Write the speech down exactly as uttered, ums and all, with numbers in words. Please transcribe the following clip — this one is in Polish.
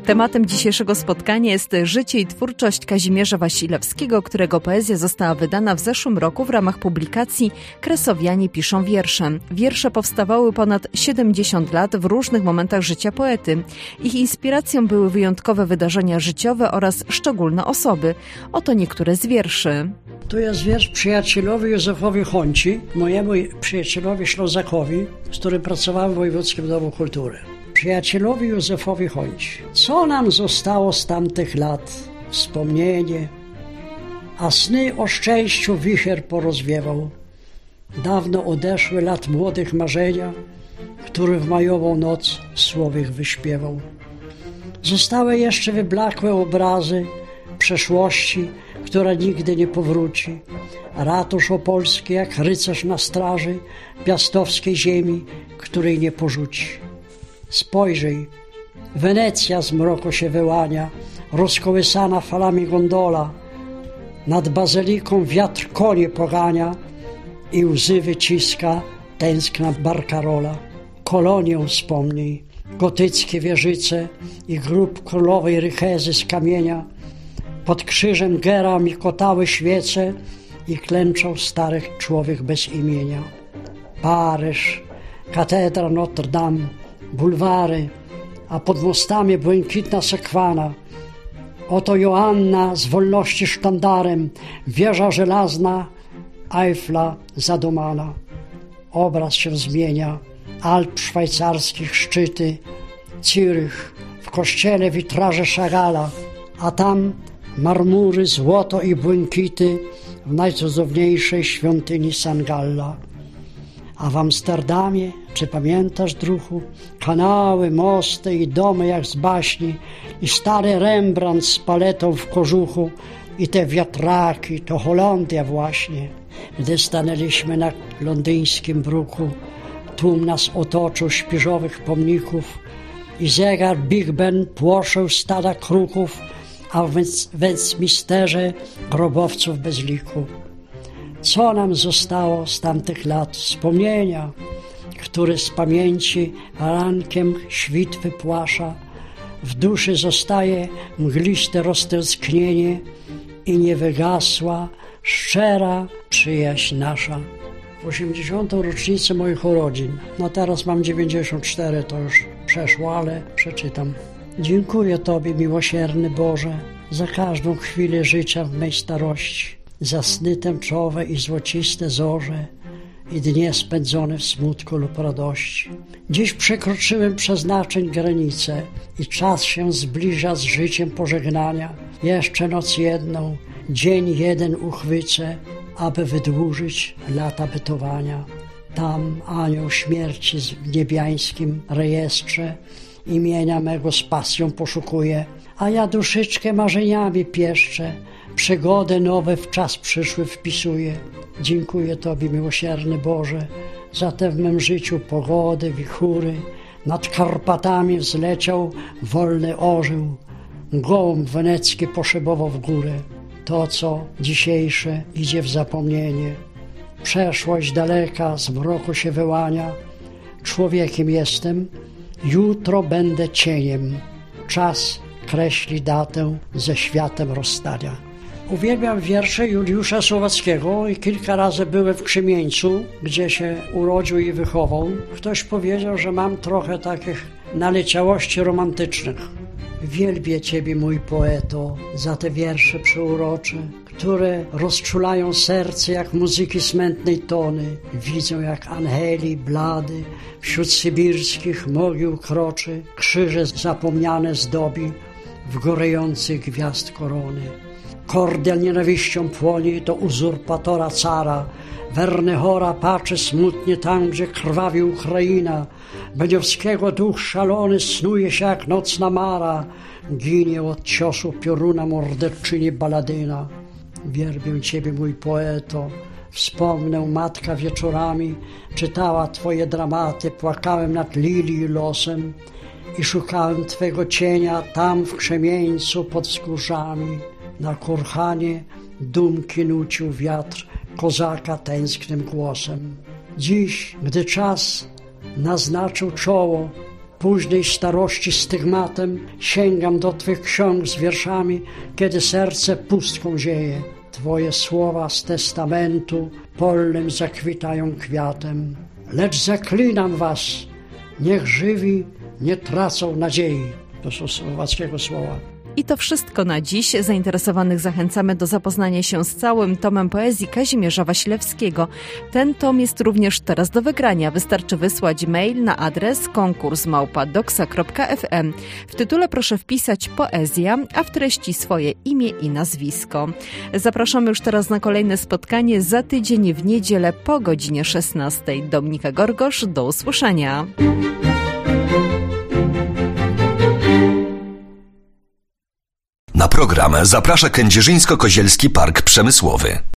Tematem dzisiejszego spotkania jest życie i twórczość Kazimierza Wasilewskiego, którego poezja została wydana w zeszłym roku w ramach publikacji Kresowianie piszą wiersze. Wiersze powstawały ponad siedemdziesiąt lat w różnych momentach życia poety. Ich inspiracją były wyjątkowe wydarzenia życiowe oraz szczególne osoby. Oto niektóre z wierszy. Tu jest wiersz przyjacielowi Józefowi Honci, mojemu przyjacielowi Ślązakowi, z którym pracowałem w Wojewódzkim Domu Kultury. Przyjacielowi Józefowi Honci. Co nam zostało z tamtych lat? Wspomnienie, a sny o szczęściu wicher porozwiewał. Dawno odeszły lat młodych marzenia, który w majową noc słowich wyśpiewał. Zostały jeszcze wyblakłe obrazy przeszłości, która nigdy nie powróci. Ratusz opolski jak rycerz na straży piastowskiej ziemi, której nie porzuci. Spojrzyj, Wenecja z mroku się wyłania, rozkołysana falami gondola. Nad bazyliką wiatr konie pogania i łzy wyciska tęskna Barcarola. Kolonię wspomnij, gotyckie wieżyce i grób królowej Rychezy z kamienia. Pod krzyżem Gera mikotały świece i klęczał stary człowiek bez imienia. Paryż, katedra Notre Dame, bulwary, a pod mostami błękitna sekwana. Oto Joanna z wolności sztandarem, wieża żelazna, Eiffla zadumana. Obraz się zmienia, Alp szwajcarskich szczyty, Zürich, w kościele witraże Chagalla, a tam marmury, złoto i błękity w najcudowniejszej świątyni San Galla. A w Amsterdamie, czy pamiętasz, druhu, kanały, mosty i domy jak z baśni i stary Rembrandt z paletą w kożuchu i te wiatraki, to Holandia właśnie. Gdy stanęliśmy na londyńskim bruku, tłum nas otoczył śpiżowych pomników i zegar Big Ben płoszył stada kruków, a w Westminsterze grobowców bez liku. Co nam zostało z tamtych lat? Wspomnienia, które z pamięci rankiem świt wypłasza. W duszy zostaje mgliste roztęsknienie i nie wygasła szczera przyjaźń nasza. W osiemdziesiątą rocznicę moich urodzin, no teraz mam dziewięćdziesiąt cztery, to już przeszło, ale przeczytam. Dziękuję Tobie, miłosierny Boże, za każdą chwilę życia w mej starości, za sny tęczowe i złociste zorze i dnie spędzone w smutku lub radości. Dziś przekroczyłem przeznaczeń granice i czas się zbliża z życiem pożegnania. Jeszcze noc jedną, dzień jeden uchwycę, aby wydłużyć lata bytowania. Tam anioł śmierci w niebiańskim rejestrze imienia mego z pasją poszukuje, a ja duszyczkę marzeniami pieszczę, przygody nowe w czas przyszły wpisuję. Dziękuję Tobie, miłosierny Boże, za te w mym życiu pogody, wichury. Nad Karpatami wzleciał wolny orzeł, gołąb wenecki poszybował w górę. To, co dzisiejsze, idzie w zapomnienie. Przeszłość daleka z mroku się wyłania. Człowiekiem jestem, jutro będę cieniem. Czas kreśli datę ze światem rozstania. Uwielbiam wiersze Juliusza Słowackiego i kilka razy byłem w Krzymieńcu, gdzie się urodził i wychował. Ktoś powiedział, że mam trochę takich naleciałości romantycznych. Wielbię Ciebie, mój poeto, za te wiersze przeurocze, które rozczulają serce jak muzyki smętnej tony. Widzą jak angeli blady wśród sybirskich mogił kroczy, krzyże zapomniane zdobi w gorejących gwiazd korony. Kordial nienawiścią płonie do uzurpatora cara, Wernehora patrzy smutnie tam, gdzie krwawi Ukraina. Beniowskiego duch szalony snuje się jak nocna mara, ginie od ciosu pioruna morderczyni Baladyna. Wielbię Ciebie, mój poeto, wspomnę matka wieczorami, czytała Twoje dramaty, płakałem nad lilii losem i szukałem Twego cienia tam w Krzemieńcu pod wzgórzami. Na kurhanie dumki nucił wiatr kozaka tęsknym głosem. Dziś, gdy czas naznaczył czoło późnej starości stygmatem sięgam do Twych ksiąg z wierszami, kiedy serce pustką zieje. Twoje słowa z testamentu polnym zakwitają kwiatem. Lecz zaklinam Was, niech żywi nie tracą nadziei. To są słowackiego słowa. I to wszystko na dziś. Zainteresowanych zachęcamy do zapoznania się z całym tomem poezji Kazimierza Wasilewskiego. Ten tom jest również teraz do wygrania. Wystarczy wysłać mail na adres konkurs małpa doksa kropka ef em. W tytule proszę wpisać poezja, a w treści swoje imię i nazwisko. Zapraszamy już teraz na kolejne spotkanie za tydzień w niedzielę po godzinie szesnastej. Dominika Gorgosz, do usłyszenia. Na program zaprasza Kędzierzyńsko-Kozielski Park Przemysłowy.